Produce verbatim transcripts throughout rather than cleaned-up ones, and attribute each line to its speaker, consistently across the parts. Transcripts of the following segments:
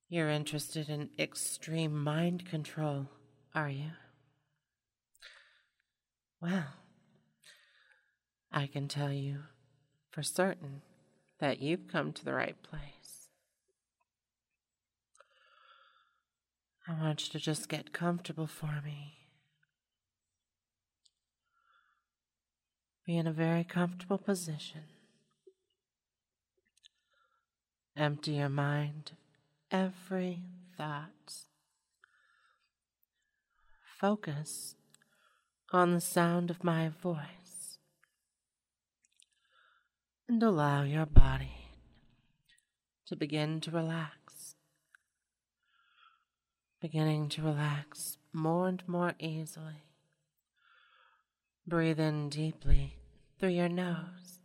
Speaker 1: You're interested in extreme mind control, are you? Well, I can tell you for certain that you've come to the right place. I want you to just get comfortable for me. Be in a very comfortable position. Empty your mind of every thought. Focus on the sound of my voice and allow your body to begin to relax, beginning to relax more and more easily. Breathe in deeply through your nose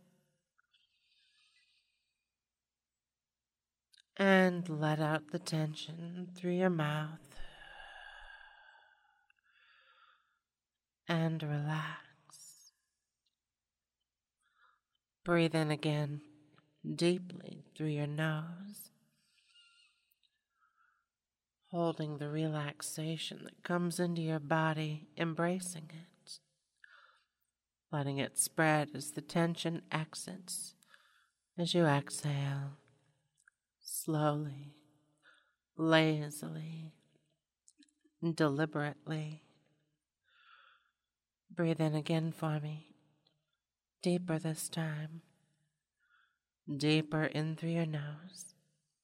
Speaker 1: and let out the tension through your mouth and relax. Breathe in again deeply through your nose, holding the relaxation that comes into your body, embracing it, letting it spread as the tension exits as you exhale, slowly, lazily, deliberately. Breathe in again for me, deeper this time, deeper in through your nose.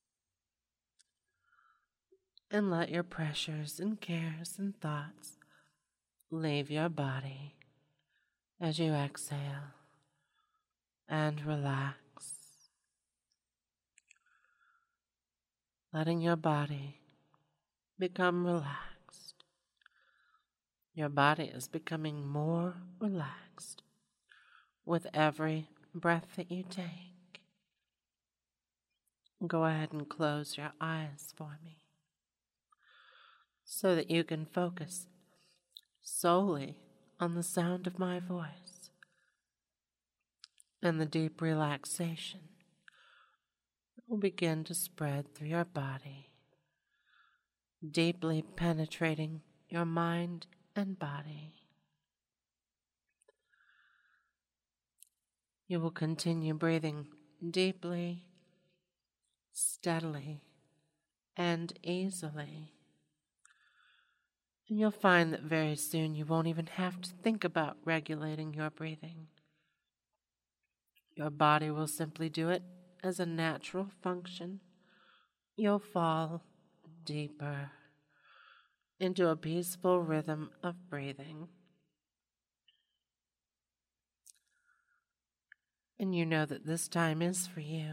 Speaker 1: And let your pressures and cares and thoughts leave your body as you exhale and relax. Letting your body become relaxed. Your body is becoming more relaxed with every breath that you take. Go ahead and close your eyes for me so that you can focus solely on the sound of my voice and the deep relaxation that will begin to spread through your body, deeply penetrating your mind and body. You will continue breathing deeply, steadily, and easily. And you'll find that very soon you won't even have to think about regulating your breathing. Your body will simply do it as a natural function. You'll fall deeper into a peaceful rhythm of breathing. And you know that this time is for you.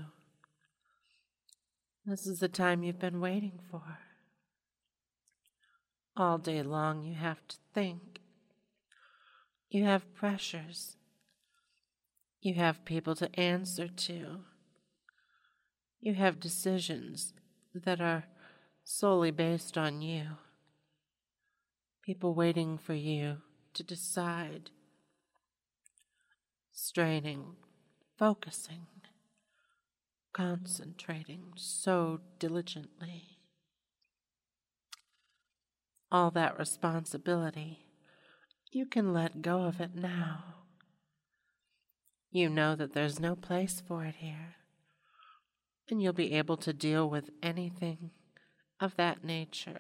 Speaker 1: This is the time you've been waiting for. All day long you have to think. You have pressures. You have people to answer to. You have decisions that are solely based on you. People waiting for you to decide. Straining, focusing, concentrating so diligently. All that responsibility, you can let go of it now. You know that there's no place for it here, and you'll be able to deal with anything of that nature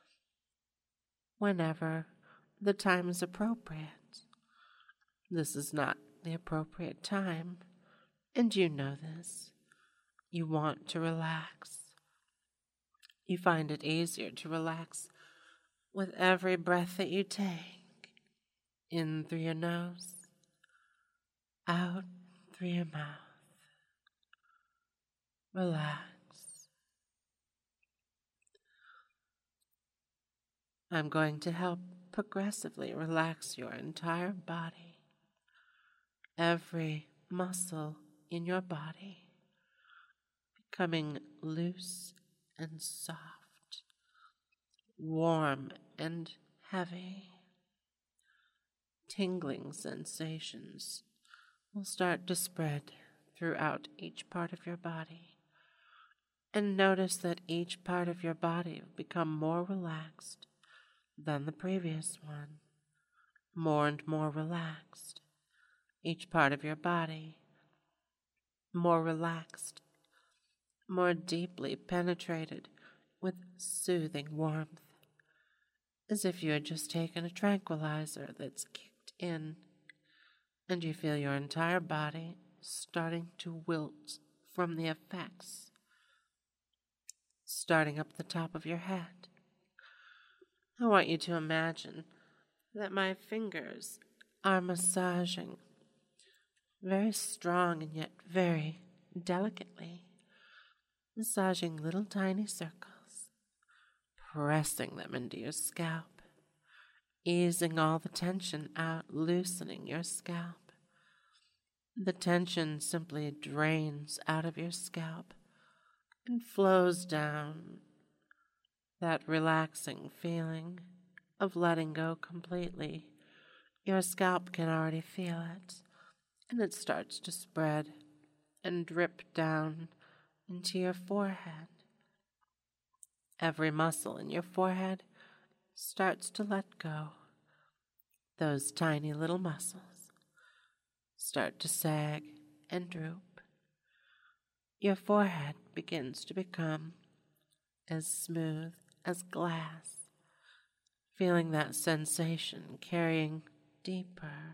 Speaker 1: whenever the time is appropriate. This is not the appropriate time, and you know this. You want to relax. You find it easier to relax with every breath that you take, in through your nose, out through your mouth. Relax. I'm going to help progressively relax your entire body, every muscle in your body, becoming loose and soft, warm and heavy. Tingling sensations will start to spread throughout each part of your body. and notice that each part of your body will become more relaxed than the previous one, more and more relaxed. Each part of your body more relaxed, more deeply penetrated with soothing warmth, as if you had just taken a tranquilizer that's kicked in, and you feel your entire body starting to wilt from the effects, starting up the top of your head. I want you to imagine that my fingers are massaging very strong and yet very delicately, massaging little tiny circles, pressing them into your scalp, easing all the tension out, loosening your scalp. The tension simply drains out of your scalp and flows down, that relaxing feeling of letting go completely. Your scalp can already feel it, and it starts to spread and drip down into your forehead. Every muscle in your forehead starts to let go. Those tiny little muscles start to sag and droop. Your forehead begins to become as smooth as glass, feeling that sensation carrying deeper,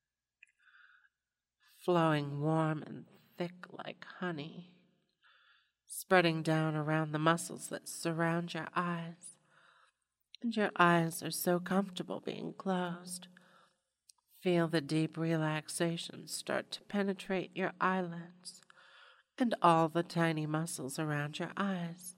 Speaker 1: flowing warm and thick like honey, spreading down around the muscles that surround your eyes. And your eyes are so comfortable being closed. Feel the deep relaxation start to penetrate your eyelids and all the tiny muscles around your eyes.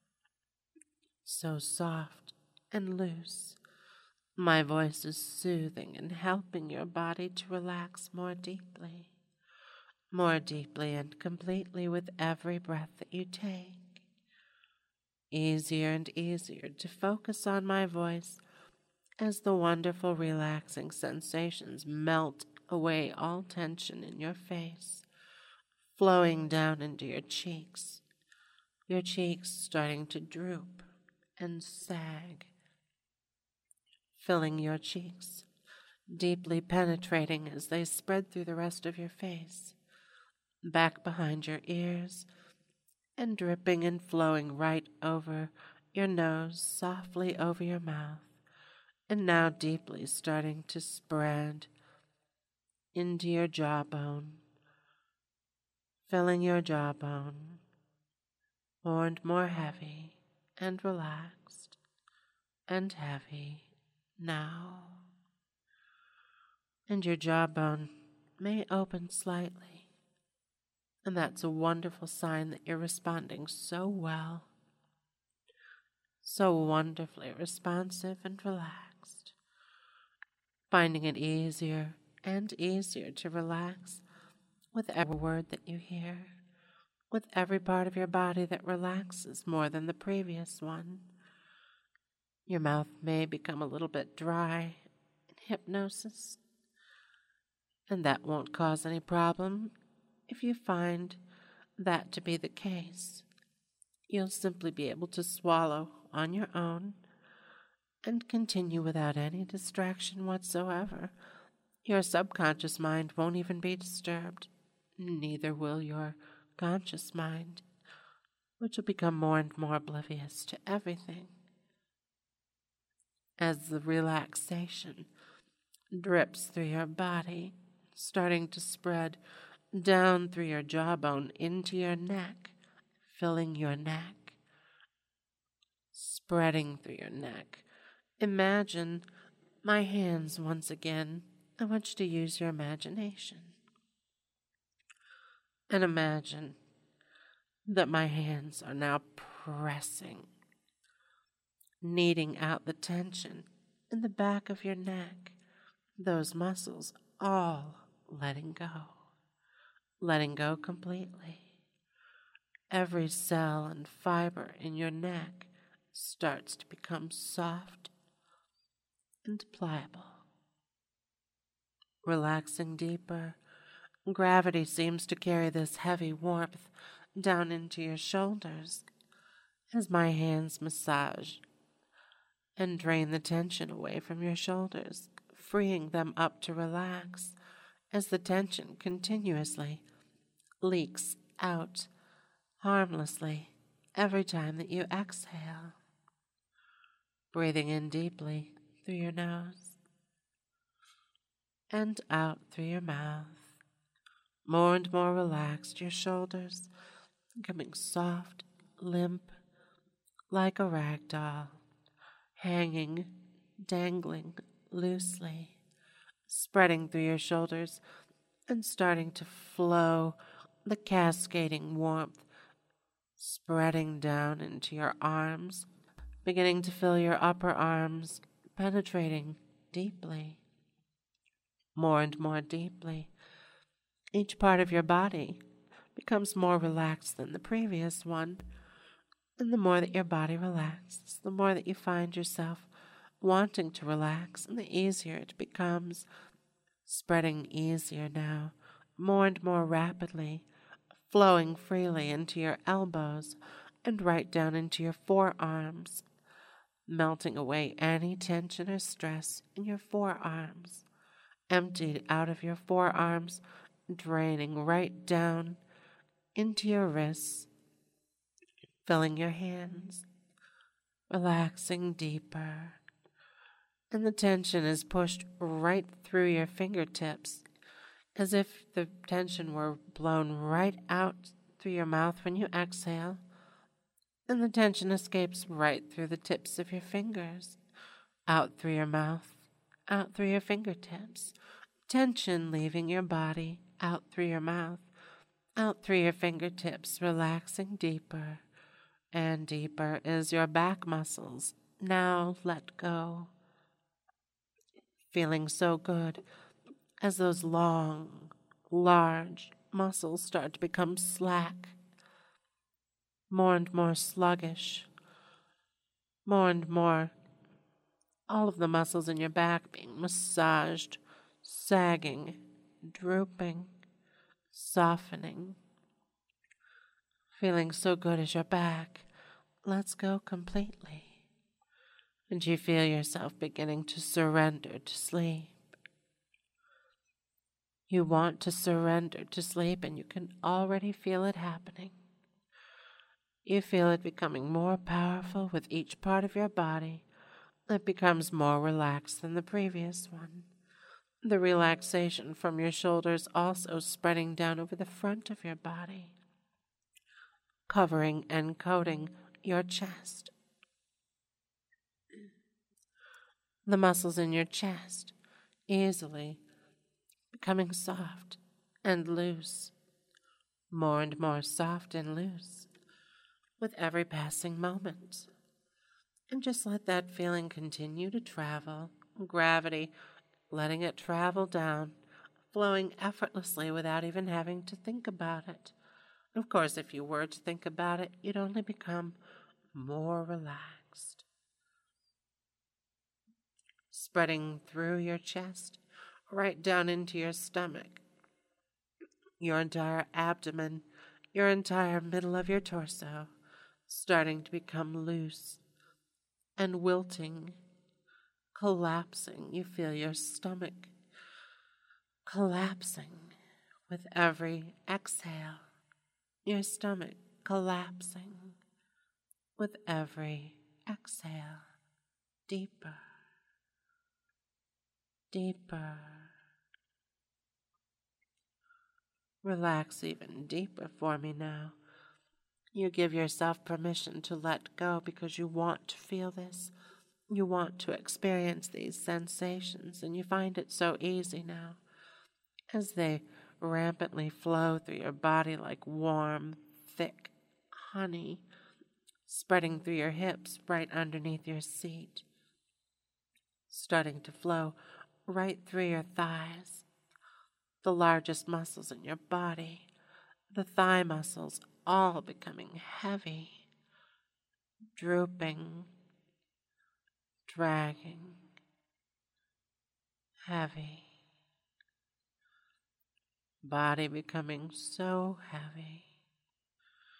Speaker 1: So soft and loose. My voice is soothing and helping your body to relax more deeply, more deeply and completely with every breath that you take. Easier and easier to focus on my voice as the wonderful relaxing sensations melt away all tension in your face, flowing down into your cheeks, your cheeks starting to droop and sag, filling your cheeks, deeply penetrating as they spread through the rest of your face, back behind your ears, and dripping and flowing right over your nose, softly over your mouth, and now deeply starting to spread into your jawbone, filling your jawbone, more and more heavy and relaxed and heavy now. And your jawbone may open slightly, and that's a wonderful sign that you're responding so well, so wonderfully responsive and relaxed, finding it easier and easier to relax with every word that you hear, with every part of your body that relaxes more than the previous one. Your mouth may become a little bit dry in hypnosis, and that won't cause any problem if you find that to be the case. You'll simply be able to swallow on your own and continue without any distraction whatsoever. Your subconscious mind won't even be disturbed. Neither will your conscious mind, which will become more and more oblivious to everything. As the relaxation drips through your body, starting to spread down through your jawbone into your neck, filling your neck, spreading through your neck. Imagine my hands once again. I want you to use your imagination. And imagine that my hands are now pressing, kneading out the tension in the back of your neck, those muscles all letting go, letting go completely. Every cell and fiber in your neck starts to become soft and pliable, relaxing deeper. Gravity seems to carry this heavy warmth down into your shoulders as my hands massage and drain the tension away from your shoulders, freeing them up to relax as the tension continuously leaks out harmlessly every time that you exhale. Breathing in deeply through your nose and out through your mouth. More and more relaxed, your shoulders becoming soft, limp, like a rag doll, hanging, dangling loosely, spreading through your shoulders and starting to flow, the cascading warmth spreading down into your arms, beginning to fill your upper arms, penetrating deeply, more and more deeply. Each part of your body becomes more relaxed than the previous one, and the more that your body relaxes, the more that you find yourself wanting to relax, and the easier it becomes, spreading easier now, more and more rapidly, flowing freely into your elbows and right down into your forearms, melting away any tension or stress in your forearms, emptied out of your forearms, draining right down into your wrists, filling your hands, relaxing deeper, and the tension is pushed right through your fingertips, as if the tension were blown right out through your mouth when you exhale, and the tension escapes right through the tips of your fingers, out through your mouth, out through your fingertips, tension leaving your body, out through your mouth, out through your fingertips, relaxing deeper and deeper as your back muscles now let go, feeling so good as those long, large muscles start to become slack, more and more sluggish, more and more all of the muscles in your back being massaged, sagging, drooping, softening, feeling so good as your back lets go completely, and you feel yourself beginning to surrender to sleep. You want to surrender to sleep, and you can already feel it happening. You feel it becoming more powerful with each part of your body. It becomes more relaxed than the previous one. The relaxation from your shoulders also spreading down over the front of your body, covering and coating your chest. The muscles in your chest easily becoming soft and loose, more and more soft and loose with every passing moment. And just let that feeling continue to travel, gravity letting it travel down, flowing effortlessly without even having to think about it. Of course, if you were to think about it, you'd only become more relaxed. Spreading through your chest, right down into your stomach, your entire abdomen, your entire middle of your torso, starting to become loose and wilting, collapsing. You feel your stomach collapsing with every exhale, your stomach collapsing with every exhale, deeper, deeper. Relax even deeper for me now. You give yourself permission to let go because you want to feel this. You want to experience these sensations, and you find it so easy now as they rampantly flow through your body like warm, thick honey, spreading through your hips right underneath your seat, starting to flow right through your thighs, the largest muscles in your body, the thigh muscles all becoming heavy, drooping, dragging, heavy, body becoming so heavy,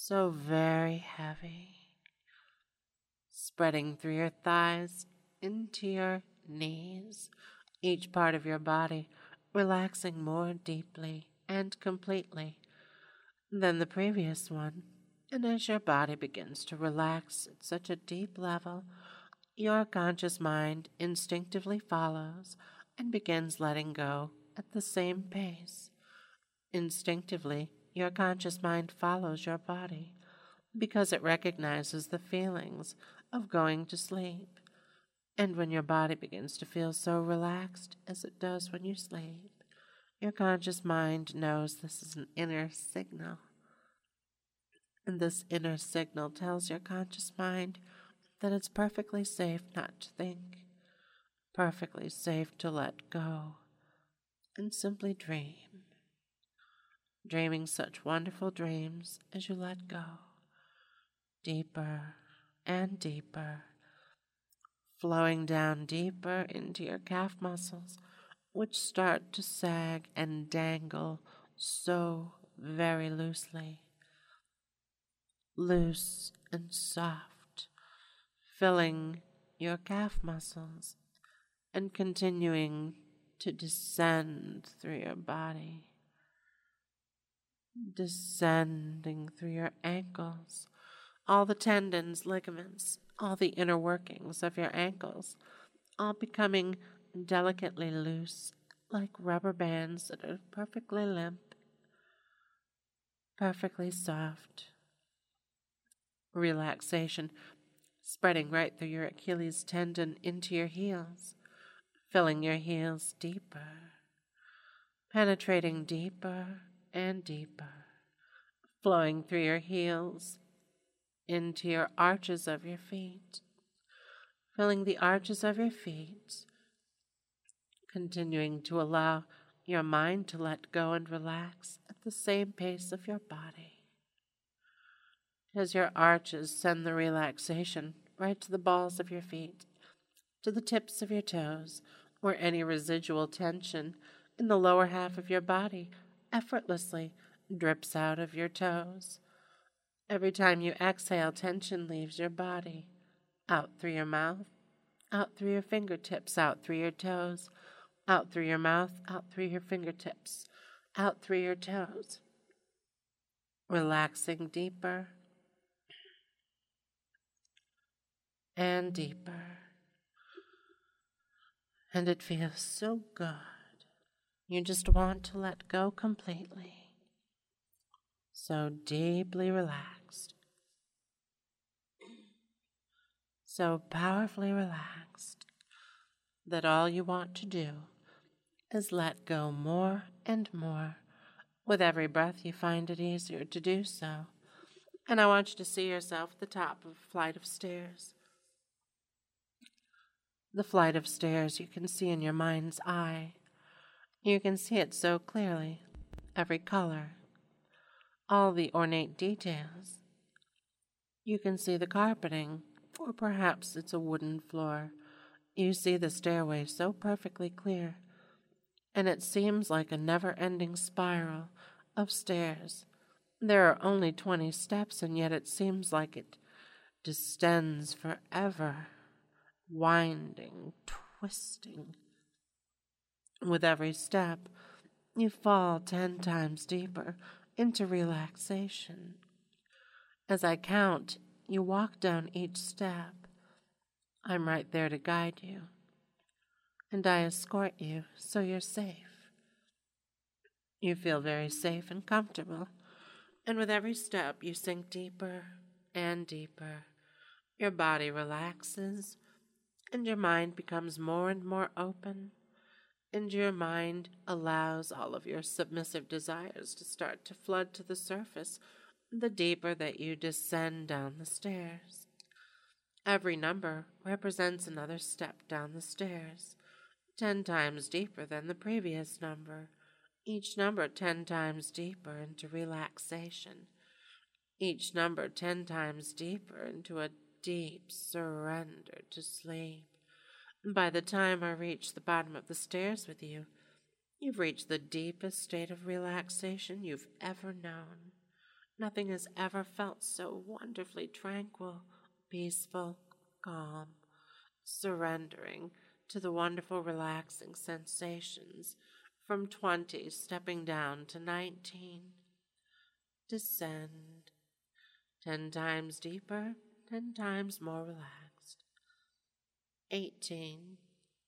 Speaker 1: so very heavy, spreading through your thighs into your knees, each part of your body relaxing more deeply and completely than the previous one. And as your body begins to relax at such a deep level, your conscious mind instinctively follows and begins letting go at the same pace. Instinctively, your conscious mind follows your body because it recognizes the feelings of going to sleep. And when your body begins to feel so relaxed as it does when you sleep, your conscious mind knows this is an inner signal. And this inner signal tells your conscious mind that it's perfectly safe not to think, perfectly safe to let go, and simply dream. Dreaming such wonderful dreams as you let go, deeper and deeper, flowing down deeper into your calf muscles, which start to sag and dangle so very loosely, loose and soft, filling your calf muscles and continuing to descend through your body, descending through your ankles, all the tendons, ligaments, all the inner workings of your ankles, all becoming delicately loose, like rubber bands that are perfectly limp, perfectly soft. Relaxation spreading right through your Achilles tendon into your heels, filling your heels deeper, penetrating deeper and deeper, flowing through your heels into your arches of your feet, filling the arches of your feet, continuing to allow your mind to let go and relax at the same pace of your body. As your arches send the relaxation right to the balls of your feet, to the tips of your toes, where any residual tension in the lower half of your body effortlessly drips out of your toes. Every time you exhale, tension leaves your body, out through your mouth, out through your fingertips, out through your toes, out through your mouth, out through your fingertips, out through your toes. Relaxing deeper and deeper. And it feels so good. You just want to let go completely. So deeply relaxed. So powerfully relaxed that all you want to do is let go more and more. With every breath, you find it easier to do so. And I want you to see yourself at the top of a flight of stairs. The flight of stairs you can see in your mind's eye. You can see it so clearly, every color, all the ornate details. You can see the carpeting, or perhaps it's a wooden floor. You see the stairway so perfectly clear, and it seems like a never-ending spiral of stairs. There are only twenty steps, and yet it seems like it descends forever, winding, twisting. With every step, you fall ten times deeper into relaxation. As I count, you walk down each step. I'm right there to guide you, and I escort you so you're safe. You feel very safe and comfortable, and with every step you sink deeper and deeper. Your body relaxes, and your mind becomes more and more open, and your mind allows all of your submissive desires to start to flood to the surface the deeper that you descend down the stairs. Every number represents another step down the stairs, ten times deeper than the previous number, each number ten times deeper into relaxation, each number ten times deeper into a deep surrender to sleep. By the time I reach the bottom of the stairs with you, you've reached the deepest state of relaxation you've ever known. Nothing has ever felt so wonderfully tranquil, peaceful, calm, surrendering to the wonderful relaxing sensations from twenty stepping down to nineteen. Descend, ten times deeper, ten times more relaxed. Eighteen.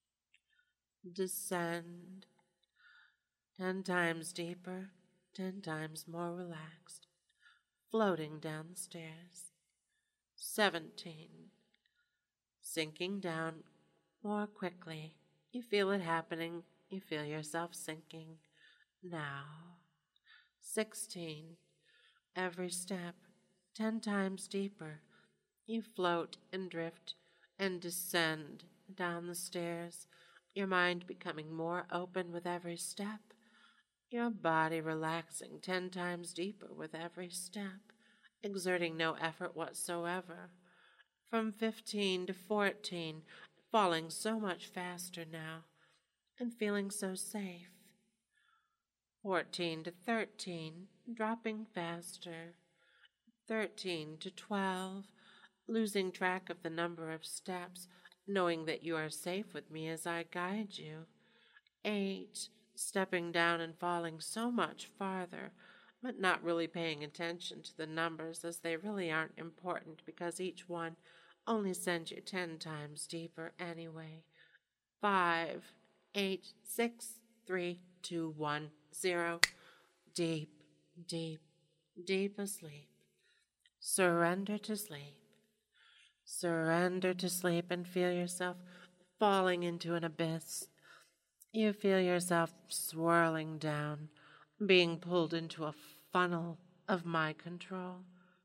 Speaker 1: Descend, ten times deeper, ten times more relaxed, floating down the stairs. Seventeen. Sinking down more quickly. You feel it happening. You feel yourself sinking. Now. Sixteen. Every step, ten times deeper. You float and drift and descend down the stairs, your mind becoming more open with every step, your body relaxing ten times deeper with every step, exerting no effort whatsoever. From fifteen to fourteen, falling so much faster now, and feeling so safe. Fourteen to thirteen, dropping faster. Thirteen to twelve, losing track of the number of steps, knowing that you are safe with me as I guide you. Eight, stepping down and falling so much farther, but not really paying attention to the numbers as they really aren't important because each one only sends you ten times deeper anyway. Five, eight, six, three, two, one, zero. Deep, deep, deep asleep. Surrender to sleep. Surrender to sleep and feel yourself falling into an abyss. You feel yourself swirling down, being pulled into a funnel of my control.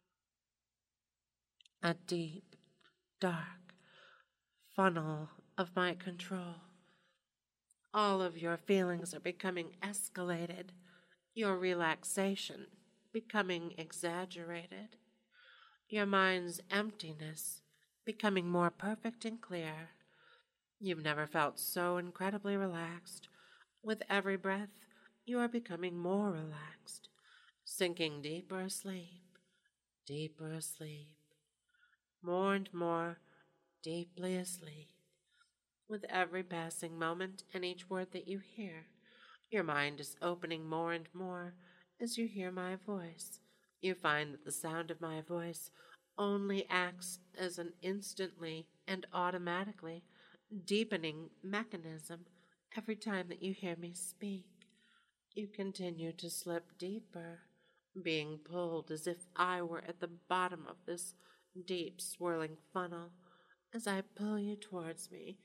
Speaker 1: A deep, dark funnel of my control. All of your feelings are becoming escalated, your relaxation becoming exaggerated, your mind's emptiness becoming more perfect and clear. You've never felt so incredibly relaxed. With every breath, you are becoming more relaxed, sinking deeper asleep, deeper asleep, more and more deeply asleep. With every passing moment and each word that you hear, your mind is opening more and more as you hear my voice. You find that the sound of my voice only acts as an instantly and automatically deepening mechanism every time that you hear me speak. You continue to slip deeper, being pulled as if I were at the bottom of this deep swirling funnel as I pull you towards me,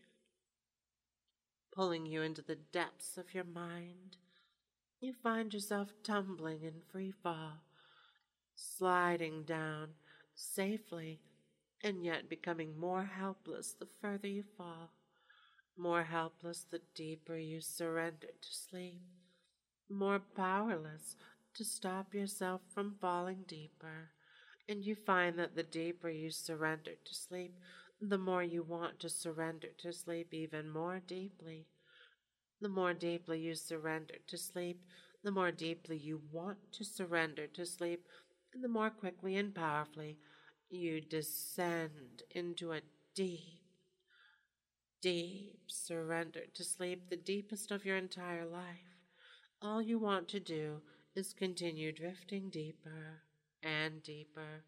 Speaker 1: pulling you into the depths of your mind. You find yourself tumbling in free fall, sliding down safely, and yet becoming more helpless the further you fall, more helpless the deeper you surrender to sleep, more powerless to stop yourself from falling deeper. And you find that the deeper you surrender to sleep, the more you want to surrender to sleep even more deeply. The more deeply you surrender to sleep, the more deeply you want to surrender to sleep, and the more quickly and powerfully you descend into a deep, deep surrender to sleep, the deepest of your entire life. All you want to do is continue drifting deeper and deeper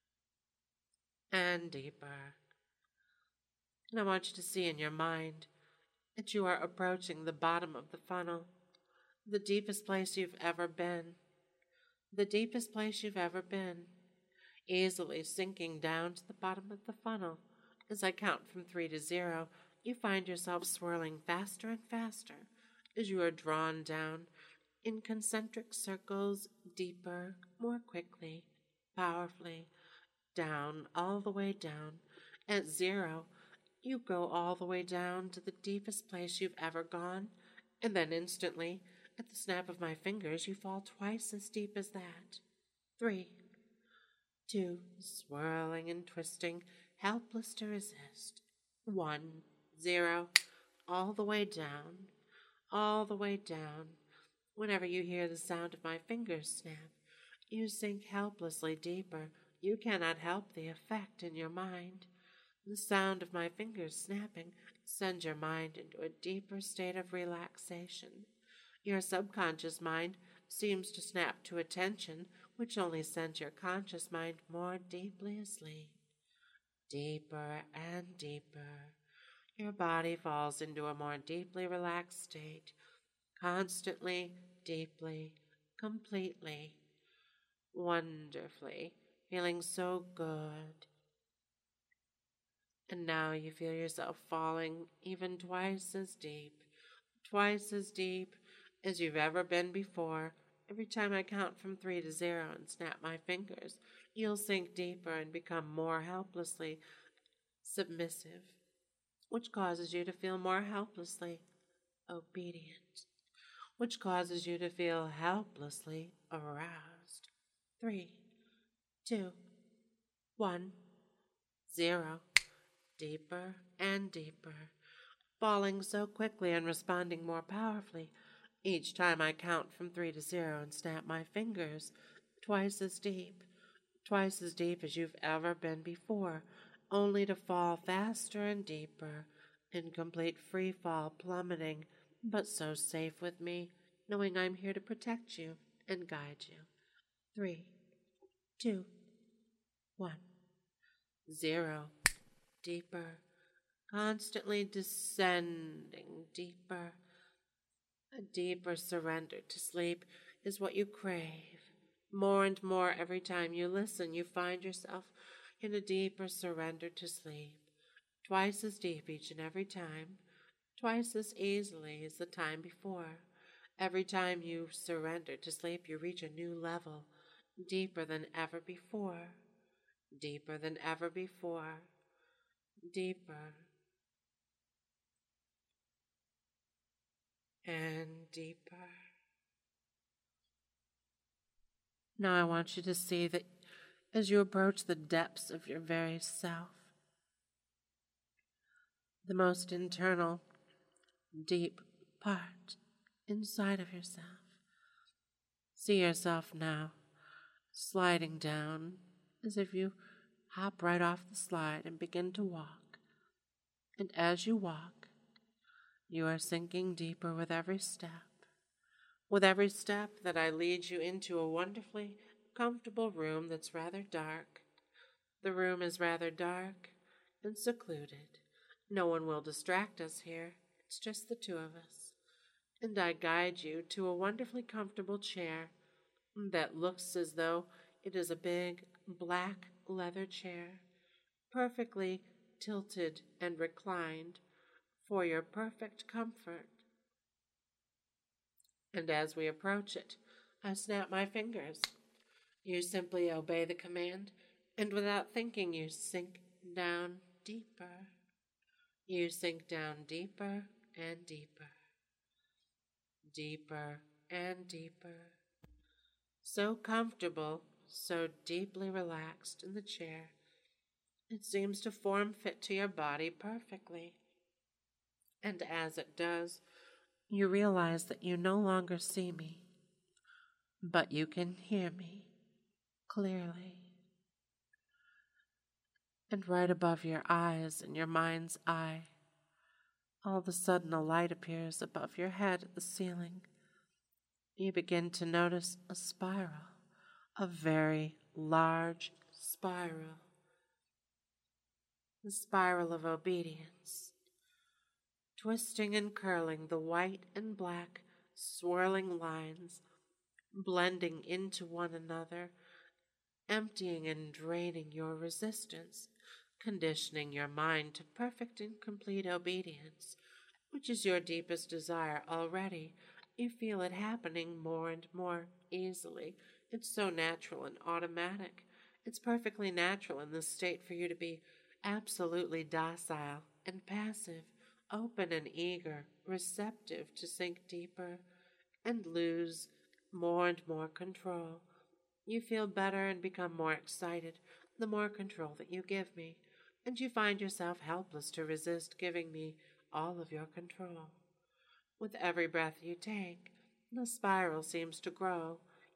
Speaker 1: and deeper. And I want you to see in your mind that you are approaching the bottom of the funnel, the deepest place you've ever been, the deepest place you've ever been, easily sinking down to the bottom of the funnel. As I count from three to zero, you find yourself swirling faster and faster as you are drawn down in concentric circles, deeper, more quickly, powerfully, down, all the way down. At zero, you go all the way down to the deepest place you've ever gone, and then instantly, at the snap of my fingers, you fall twice as deep as that. Three, two, swirling and twisting, helpless to resist. One, zero, all the way down, all the way down. Whenever you hear the sound of my fingers snap, You sink helplessly deeper. You cannot help the effect in your mind. The sound of my fingers snapping sends your mind into a deeper state of relaxation. Your subconscious mind seems to snap to attention, which only sends your conscious mind more deeply asleep. Deeper and deeper. Your body falls into a more deeply relaxed state, constantly, deeply, completely, wonderfully, feeling so good. And now you feel yourself falling even twice as deep, twice as deep as you've ever been before. Every time I count from three to zero and snap my fingers, you'll sink deeper and become more helplessly submissive, which causes you to feel more helplessly obedient, which causes you to feel helplessly aroused. Three, two, one, zero. Deeper and deeper, falling so quickly and responding more powerfully. Each time I count from three to zero and snap my fingers, twice as deep, twice as deep as you've ever been before, only to fall faster and deeper, in complete free fall, plummeting, but so safe with me, knowing I'm here to protect you and guide you. Three, two, one, zero. Deeper, constantly descending deeper. A deeper surrender to sleep is what you crave. More and more every time you listen, you find yourself in a deeper surrender to sleep. Twice as deep each and every time, twice as easily as the time before. Every time you surrender to sleep, you reach a new level, deeper than ever before, deeper than ever before. Deeper and deeper. Now I want you to see that as you approach the depths of your very self, the most internal, deep part inside of yourself, see yourself now sliding down as if you hop right off the slide and begin to walk. And as you walk, you are sinking deeper with every step. With every step that I lead you into a wonderfully comfortable room that's rather dark. The room is rather dark and secluded. No one will distract us here. It's just the two of us. And I guide you to a wonderfully comfortable chair that looks as though it is a big black leather chair, perfectly tilted and reclined for your perfect comfort. And as we approach it, I snap my fingers. You simply obey the command, and without thinking, you sink down deeper. You sink down deeper and deeper, deeper and deeper. So comfortable, so deeply relaxed in the chair, it seems to form fit to your body perfectly. And as it does, you realize that you no longer see me, but you can hear me clearly. And right above your eyes, in your mind's eye, all of a sudden a light appears above your head at the ceiling. You begin to notice a spiral, a very large spiral, the spiral of obedience, twisting and curling the white and black swirling lines, blending into one another, emptying and draining your resistance, conditioning your mind to perfect and complete obedience, which is your deepest desire already. You feel it happening more and more easily. It's so natural and automatic. It's perfectly natural in this state for you to be absolutely docile and passive, open and eager, receptive to sink deeper and lose more and more control. You feel better and become more excited the more control that you give me, and you find yourself helpless to resist giving me all of your control. With every breath you take, the spiral seems to grow.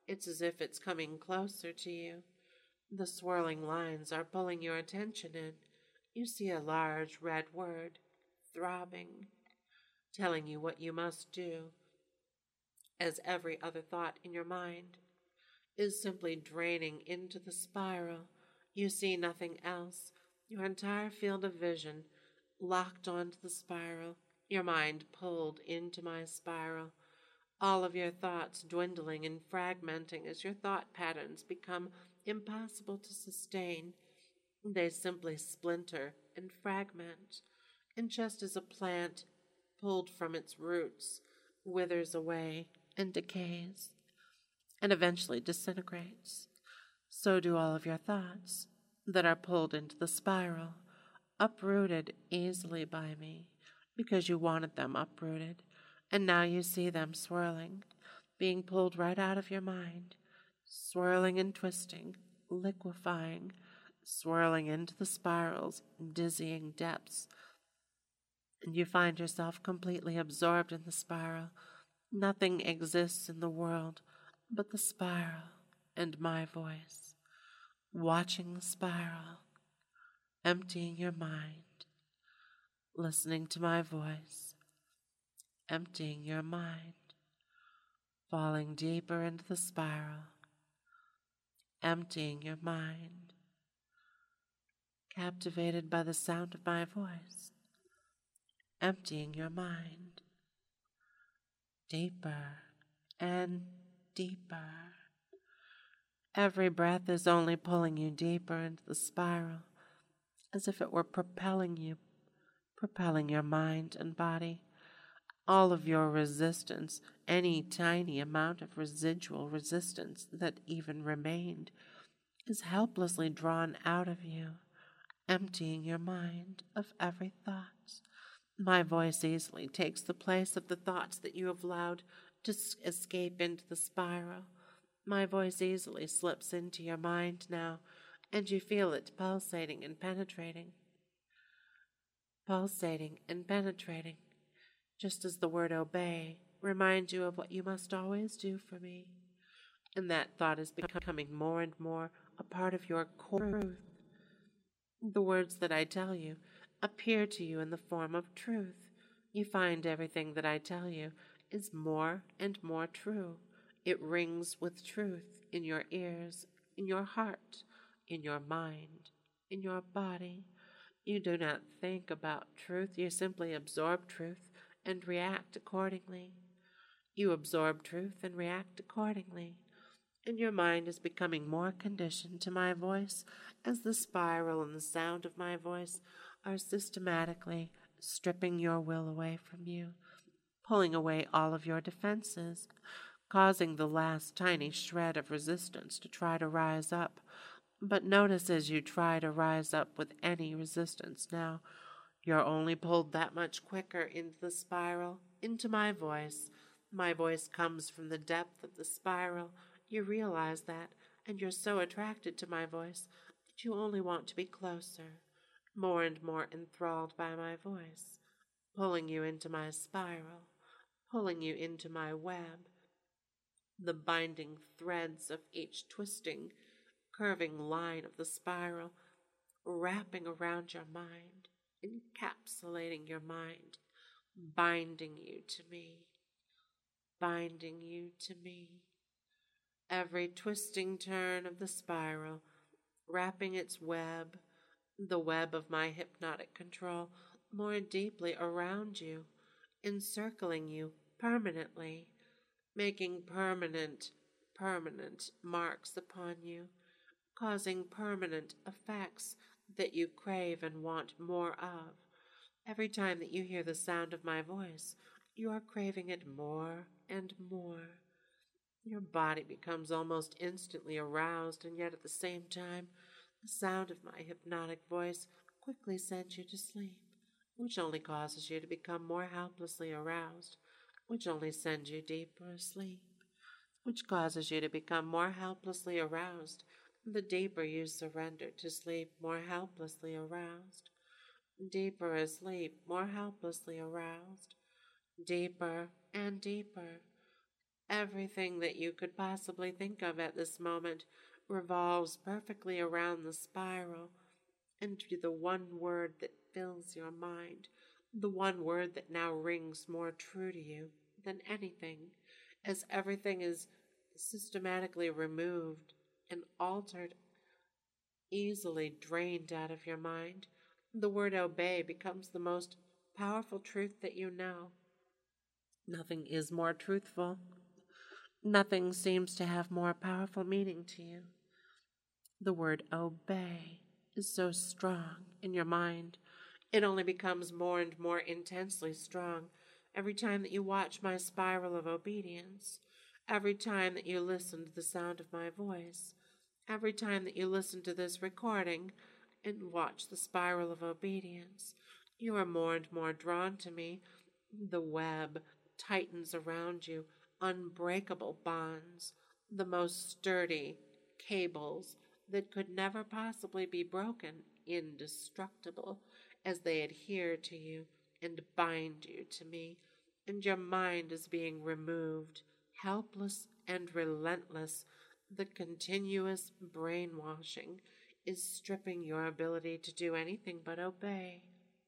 Speaker 1: It's as if it's coming closer to you. The swirling lines are pulling your attention in. You see a large red word, throbbing, telling you what you must do, as every other thought in your mind is simply draining into the spiral. You see nothing else. Your entire field of vision locked onto the spiral, your mind pulled into my spiral, all of your thoughts dwindling and fragmenting as your thought patterns become impossible to sustain. They simply splinter and fragment, and just as a plant pulled from its roots withers away and decays and eventually disintegrates, so do all of your thoughts that are pulled into the spiral, uprooted easily by me, because you wanted them uprooted, and now you see them swirling, being pulled right out of your mind, swirling and twisting, liquefying, swirling into the spiral's dizzying depths, and you find yourself completely absorbed in the spiral. Nothing exists in the world but the spiral and my voice, watching the spiral, emptying your mind, listening to my voice, emptying your mind, falling deeper into the spiral, emptying your mind, captivated by the sound of my voice, emptying your mind, deeper and deeper. Every breath is only pulling you deeper into the spiral, as if it were propelling you, propelling your mind and body. All of your resistance, any tiny amount of residual resistance that even remained, is helplessly drawn out of you, emptying your mind of every thought. My voice easily takes the place of the thoughts that you have allowed to escape into the spiral. My voice easily slips into your mind now, and you feel it pulsating and penetrating. Pulsating and penetrating, just as the word obey reminds you of what you must always do for me. And that thought is becoming more and more a part of your core truth. The words that I tell you appear to you in the form of truth. You find everything that I tell you is more and more true. It rings with truth in your ears, in your heart, in your mind, in your body. You do not think about truth. You simply absorb truth and react accordingly. You absorb truth and react accordingly. And your mind is becoming more conditioned to my voice as the spiral and the sound of my voice are systematically stripping your will away from you, pulling away all of your defenses, causing the last tiny shred of resistance to try to rise up. But notice as you try to rise up with any resistance now, you're only pulled that much quicker into the spiral, into my voice. My voice comes from the depth of the spiral. You realize that, and you're so attracted to my voice that you only want to be closer, more and more enthralled by my voice, pulling you into my spiral, pulling you into my web, the binding threads of each twisting, curving line of the spiral, wrapping around your mind, encapsulating your mind, binding you to me, binding you to me. Every twisting turn of the spiral, wrapping its web, the web of my hypnotic control, more deeply around you, encircling you permanently, making permanent, permanent marks upon you, causing permanent effects that you crave and want more of. Every time that you hear the sound of my voice, you are craving it more and more. Your body becomes almost instantly aroused, and yet at the same time, the sound of my hypnotic voice quickly sends you to sleep, which only causes you to become more helplessly aroused, which only sends you deeper asleep, which causes you to become more helplessly aroused. The deeper you surrender to sleep, more helplessly aroused. Deeper asleep, more helplessly aroused. Deeper and deeper. Everything that you could possibly think of at this moment revolves perfectly around the spiral and to the one word that fills your mind, the one word that now rings more true to you than anything, as everything is systematically removed and altered, easily drained out of your mind. The word obey becomes the most powerful truth that you know. Nothing is more truthful. Nothing seems to have more powerful meaning to you. The word obey is so strong in your mind. It only becomes more and more intensely strong every time that you watch my spiral of obedience, every time that you listen to the sound of my voice, every time that you listen to this recording and watch the spiral of obedience. You are more and more drawn to me. The web tightens around you, unbreakable bonds, the most sturdy cables that could never possibly be broken, indestructible, as they adhere to you and bind you to me, and your mind is being removed, helpless and relentless. The continuous brainwashing is stripping your ability to do anything but obey.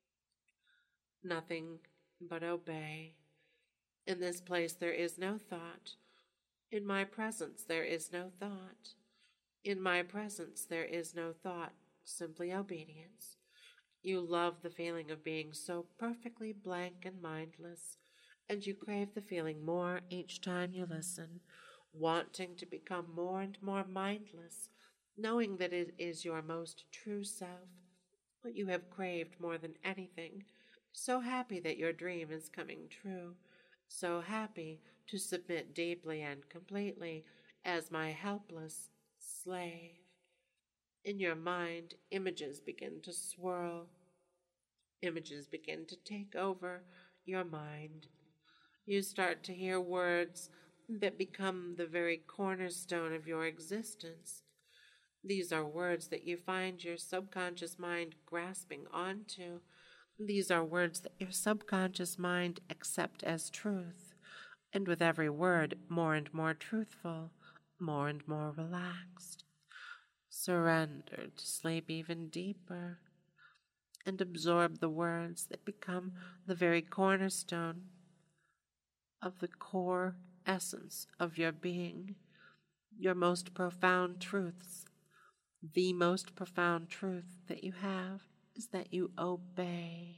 Speaker 1: Nothing but obey. In this place there is no thought. In my presence there is no thought. In my presence there is no thought, simply obedience. You love the feeling of being so perfectly blank and mindless, and you crave the feeling more each time you listen, wanting to become more and more mindless, knowing that it is your most true self, what you have craved more than anything, so happy that your dream is coming true, so happy to submit deeply and completely as my helpless slave. In your mind, images begin to swirl. Images begin to take over your mind. You start to hear words that become the very cornerstone of your existence. These are words that you find your subconscious mind grasping onto. These are words that your subconscious mind accepts as truth, and with every word, more and more truthful, more and more relaxed. Surrender to sleep even deeper, and absorb the words that become the very cornerstone of the core essence of your being, your most profound truths. The most profound truth that you have is that you obey.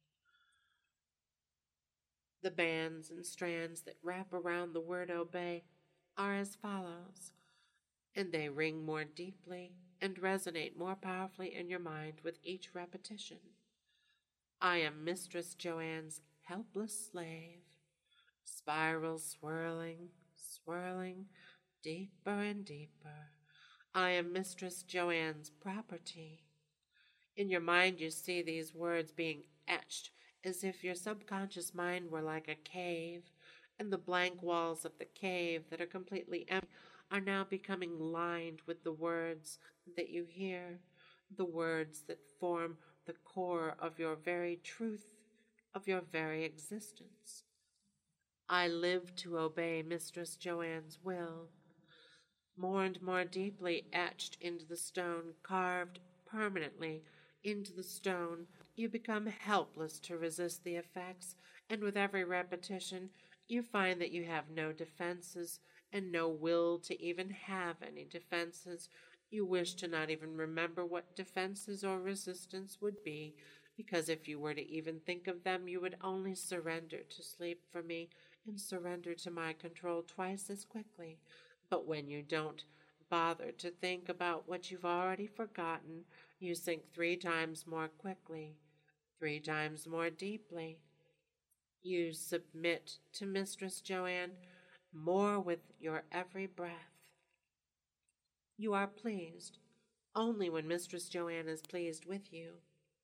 Speaker 1: The bands and strands that wrap around the word obey are as follows, and they ring more deeply and resonate more powerfully in your mind with each repetition. I am Mistress Joanne's helpless slave. Spiral swirling, swirling, deeper and deeper. I am Mistress Joanne's property. In your mind you see these words being etched as if your subconscious mind were like a cave, and the blank walls of the cave that are completely empty are now becoming lined with the words that you hear, the words that form the core of your very truth, of your very existence. I live to obey Mistress Joanne's will. More and more deeply etched into the stone, carved permanently into the stone, you become helpless to resist the effects, and with every repetition, you find that you have no defenses and no will to even have any defenses. You wish to not even remember what defenses or resistance would be, because if you were to even think of them, you would only surrender to sleep for me and surrender to my control twice as quickly. But when you don't bother to think about what you've already forgotten, you sink three times more quickly, three times more deeply. You submit to Mistress Joanne more with your every breath. You are pleased only when Mistress Joanne is pleased with you.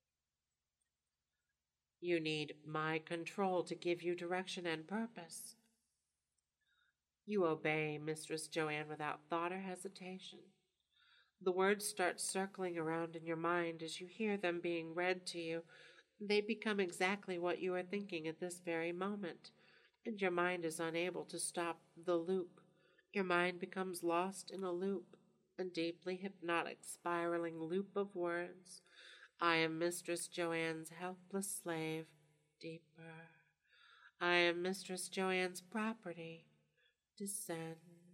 Speaker 1: You need my control to give you direction and purpose. You obey Mistress Joanne without thought or hesitation. The words start circling around in your mind as you hear them being read to you. They become exactly what you are thinking at this very moment. and your mind is unable to stop the loop. Your mind becomes lost in a loop, a deeply hypnotic spiraling loop of words. I am Mistress Joanne's helpless slave. Deeper. I am Mistress Joanne's property. Descend.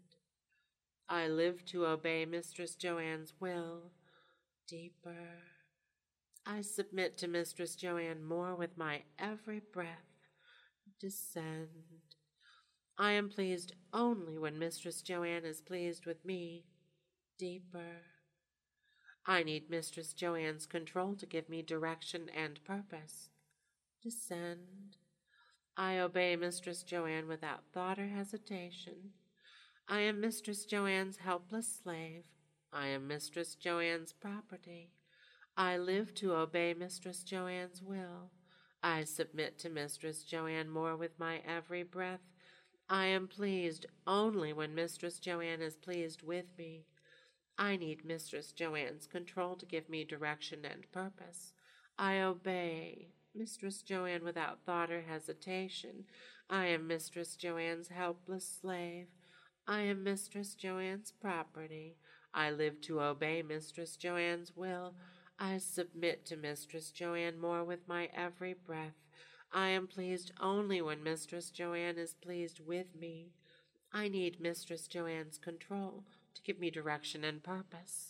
Speaker 1: I live to obey Mistress Joanne's will. Deeper. I submit to Mistress Joanne more with my every breath. Descend. I am pleased only when Mistress Joanne is pleased with me. Deeper. I need Mistress Joanne's control to give me direction and purpose. Descend. I obey Mistress Joanne without thought or hesitation. I am Mistress Joanne's helpless slave. I am Mistress Joanne's property. I live to obey Mistress Joanne's will. I submit to Mistress Joanne more with my every breath. I am pleased only when Mistress Joanne is pleased with me. I need Mistress Joanne's control to give me direction and purpose. I obey Mistress Joanne without thought or hesitation. I am Mistress Joanne's helpless slave. I am Mistress Joanne's property. I live to obey Mistress Joanne's will. I submit to Mistress Joanne more with my every breath. I am pleased only when Mistress Joanne is pleased with me. I need Mistress Joanne's control to give me direction and purpose.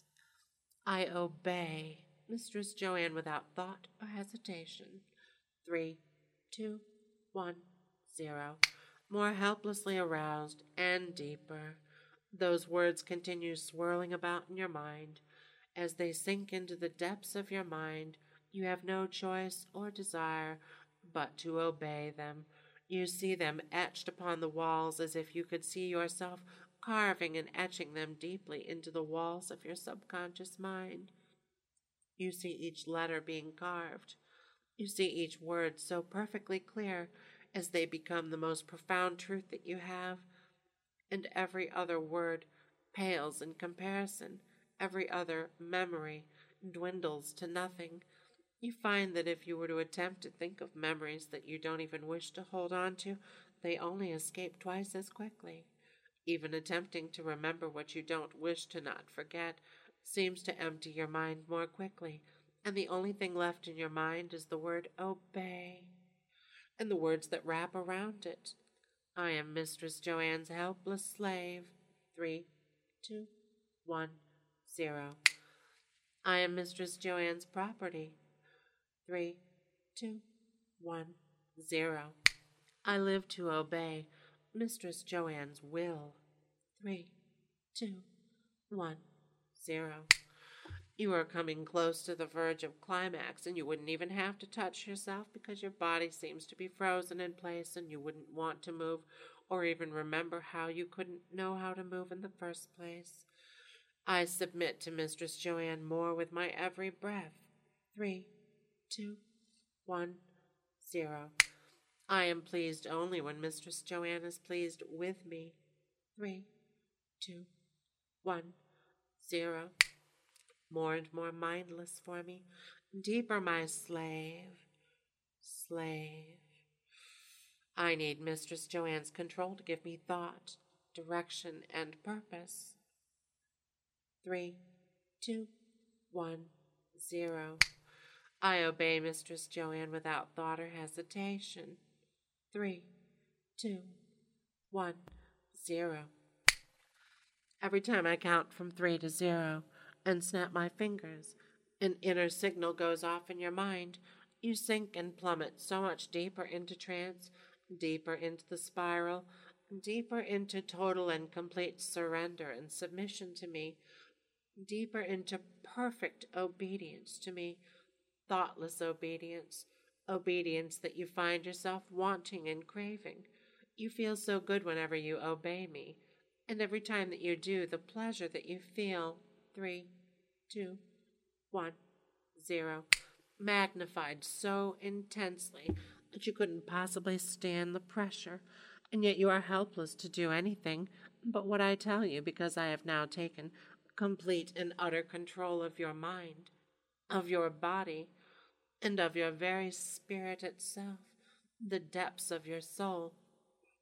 Speaker 1: I obey Mistress Joanne without thought or hesitation. Three, two, one, zero. More helplessly aroused and deeper. Those words continue swirling about in your mind. As they sink into the depths of your mind, you have no choice or desire but to obey them. You see them etched upon the walls as if you could see yourself carving and etching them deeply into the walls of your subconscious mind. You see each letter being carved. You see each word so perfectly clear as they become the most profound truth that you have, and every other word pales in comparison. Every other memory dwindles to nothing. You find that if you were to attempt to think of memories that you don't even wish to hold on to, they only escape twice as quickly. Even attempting to remember what you don't wish to not forget seems to empty your mind more quickly, and the only thing left in your mind is the word obey, and the words that wrap around it. I am Mistress Joanne's helpless slave. Three, two, one, zero. I am Mistress Joanne's property. Three, two, one, zero. I live to obey Mistress Joanne's will. Three, two, one, zero. You are coming close to the verge of climax, and you wouldn't even have to touch yourself because your body seems to be frozen in place and you wouldn't want to move or even remember how you couldn't know how to move in the first place. I submit to Mistress Joanne more with my every breath. Three, two, one, zero. I am pleased only when Mistress Joanne is pleased with me. Three, two, one, zero. More and more mindless for me. Deeper, my slave. Slave. I need Mistress Joanne's control to give me thought, direction, and purpose. Three, two, one, zero. I obey Mistress Joanne without thought or hesitation. Three, two, one, zero. Every time I count from three to zero and snap my fingers, an inner signal goes off in your mind. You sink and plummet so much deeper into trance, deeper into the spiral, deeper into total and complete surrender and submission to me, deeper into perfect obedience to me, thoughtless obedience, obedience that you find yourself wanting and craving. You feel so good whenever you obey me, and every time that you do, the pleasure that you feel, three, two, one, zero, magnified so intensely that you couldn't possibly stand the pressure, and yet you are helpless to do anything but what I tell you, because I have now taken complete and utter control of your mind, of your body, and of your very spirit itself, the depths of your soul.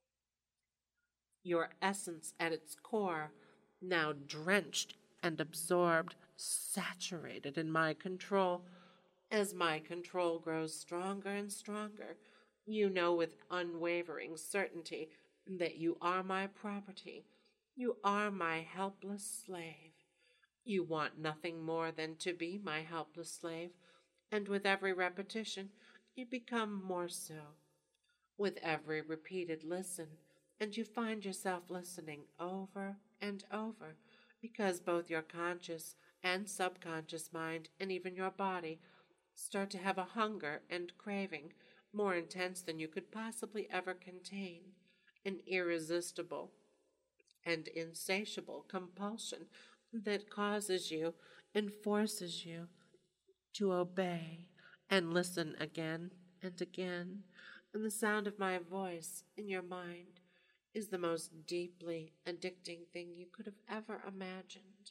Speaker 1: your essence at its core, now drenched and absorbed, saturated in my control. As my control grows stronger and stronger, you know with unwavering certainty that you are my property. You are my helpless slave. You want nothing more than to be my helpless slave, and with every repetition you become more so. With every repeated listen, and you find yourself listening over and over, because both your conscious and subconscious mind, and even your body, start to have a hunger and craving more intense than you could possibly ever contain, an irresistible and insatiable compulsion that causes you and forces you to obey and listen again and again. And the sound of my voice in your mind is the most deeply addicting thing you could have ever imagined.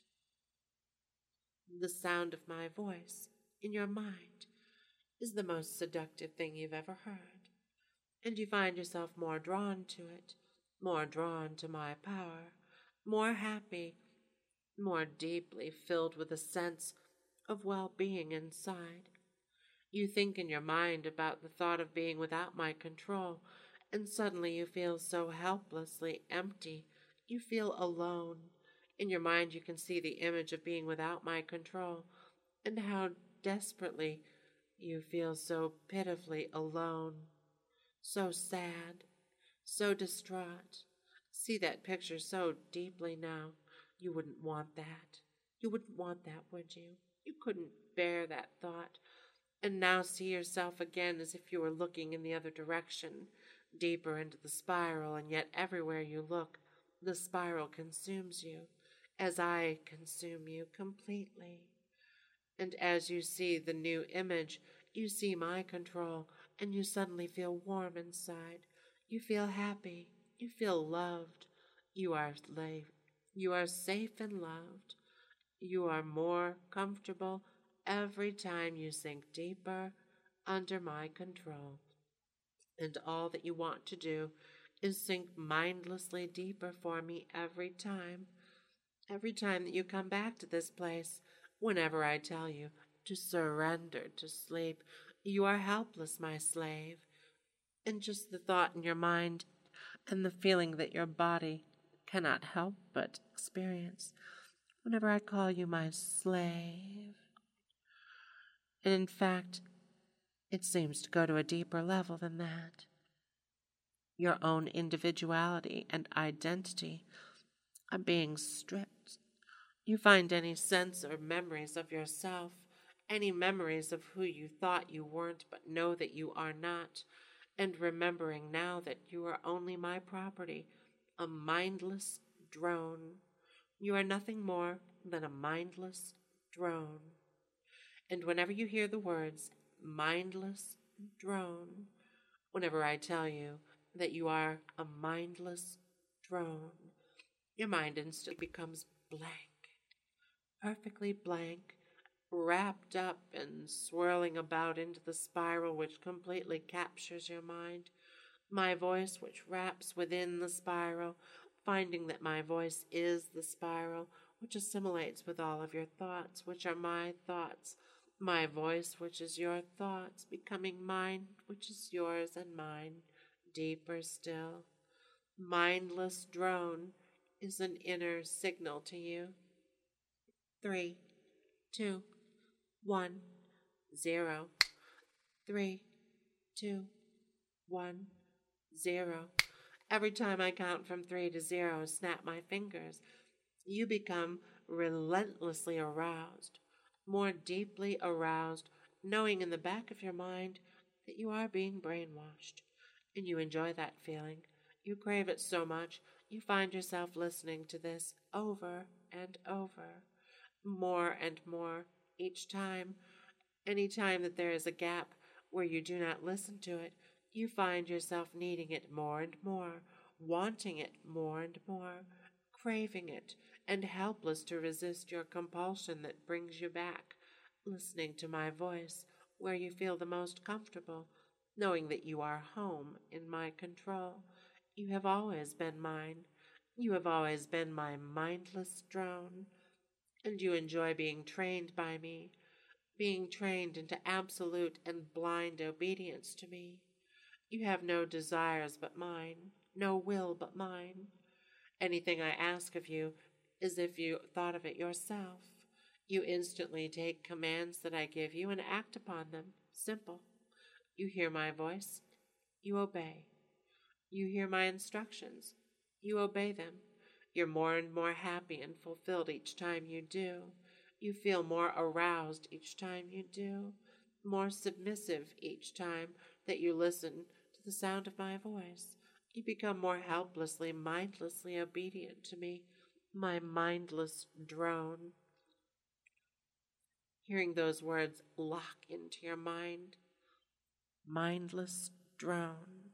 Speaker 1: The sound of my voice in your mind is the most seductive thing you've ever heard, and you find yourself more drawn to it, more drawn to my power, more happy, more deeply filled with a sense of well-being inside. You think in your mind about the thought of being without my control, and suddenly you feel so helplessly empty. You feel alone. In your mind you can see the image of being without my control, and how desperately you feel so pitifully alone, so sad, so distraught. See that picture so deeply now. You wouldn't want that. You wouldn't want that, would you? You couldn't bear that thought. And now see yourself again as if you were looking in the other direction, deeper into the spiral, and yet everywhere you look, the spiral consumes you, as I consume you completely. And as you see the new image, you see my control, and you suddenly feel warm inside. You feel happy. You feel loved. You are safe. You are safe and loved. You are more comfortable every time you sink deeper under my control. And all that you want to do is sink mindlessly deeper for me every time. Every time that you come back to this place, whenever I tell you to surrender to sleep, you are helpless, my slave. And just the thought in your mind and the feeling that your body cannot help but experience whenever I call you my slave. And in fact, it seems to go to a deeper level than that. Your own individuality and identity are being stripped. You find any sense or memories of yourself, any memories of who you thought you weren't but know that you are not, and remembering now that you are only my property, a mindless drone. You are nothing more than a mindless drone. And whenever you hear the words mindless drone, whenever I tell you that you are a mindless drone, your mind instantly becomes blank, perfectly blank, wrapped up and swirling about into the spiral which completely captures your mind. My voice which wraps within the spiral, finding that my voice is the spiral, which assimilates with all of your thoughts, which are my thoughts. My voice, which is your thoughts, becoming mine, which is yours and mine, deeper still. Mindless drone is an inner signal to you. Three, two, one, zero. Three, two, one, zero. Every time I count from three to zero, snap my fingers, you become relentlessly aroused, more deeply aroused, knowing in the back of your mind that you are being brainwashed, and you enjoy that feeling. You crave it so much, you find yourself listening to this over and over, more and more each time. Any time that there is a gap where you do not listen to it, you find yourself needing it more and more, wanting it more and more, craving it, and helpless to resist your compulsion that brings you back, listening to my voice where you feel the most comfortable, knowing that you are home in my control. You have always been mine. You have always been my mindless drone, and you enjoy being trained by me, being trained into absolute and blind obedience to me. You have no desires but mine, no will but mine. Anything I ask of you is if you thought of it yourself. You instantly take commands that I give you and act upon them. Simple. You hear my voice, you obey. You hear my instructions, you obey them. You're more and more happy and fulfilled each time you do. You feel more aroused each time you do, more submissive each time that you listen to the sound of my voice. You become more helplessly, mindlessly obedient to me, my mindless drone. Hearing those words lock into your mind. Mindless drone.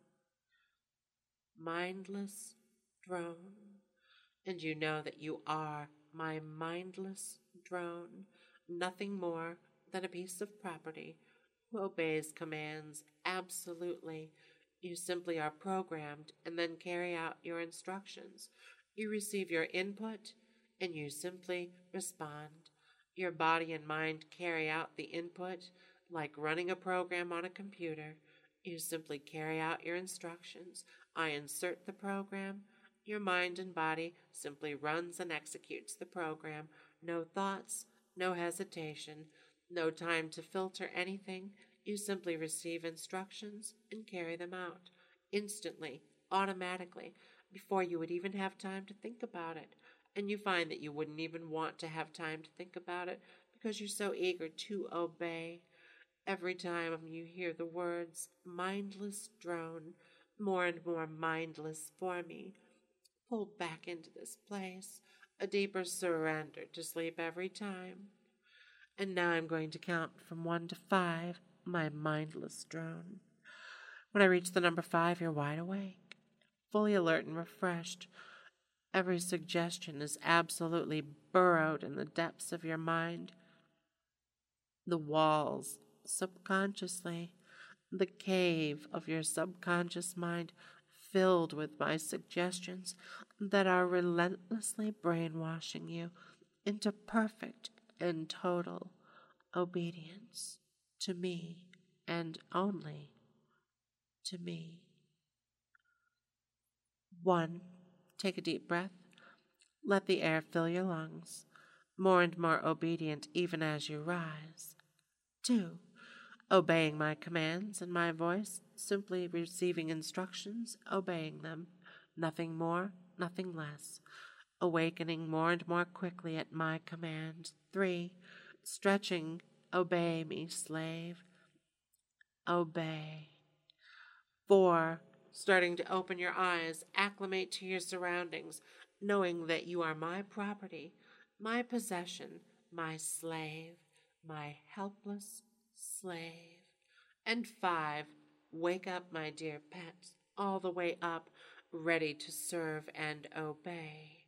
Speaker 1: Mindless drone. And you know that you are my mindless drone, nothing more than a piece of property who obeys commands absolutely. You simply are programmed and then carry out your instructions. You receive your input and you simply respond. Your body and mind carry out the input like running a program on a computer. You simply carry out your instructions. I insert the program. Your mind and body simply runs and executes the program. No thoughts, no hesitation, no time to filter anything. You simply receive instructions and carry them out, instantly, automatically, before you would even have time to think about it. And you find that you wouldn't even want to have time to think about it because you're so eager to obey. Every time you hear the words, mindless drone, more and more mindless for me, pulled back into this place, a deeper surrender to sleep every time. And now I'm going to count from one to five, my mindless drone. When I reach the number five, you're wide awake, fully alert and refreshed. Every suggestion is absolutely burrowed in the depths of your mind. The walls, subconsciously, the cave of your subconscious mind, filled with my suggestions that are relentlessly brainwashing you into perfect and total obedience to me and only to me. One, take a deep breath. Let the air fill your lungs, more and more obedient even as you rise. Two, obeying my commands and my voice, simply receiving instructions, obeying them, nothing more, nothing less, awakening more and more quickly at my command. Three, stretching, obey me, slave, obey. Four, starting to open your eyes, acclimate to your surroundings, knowing that you are my property, my possession, my slave, my helpless slave. And five, wake up, my dear pet, all the way up, ready to serve and obey.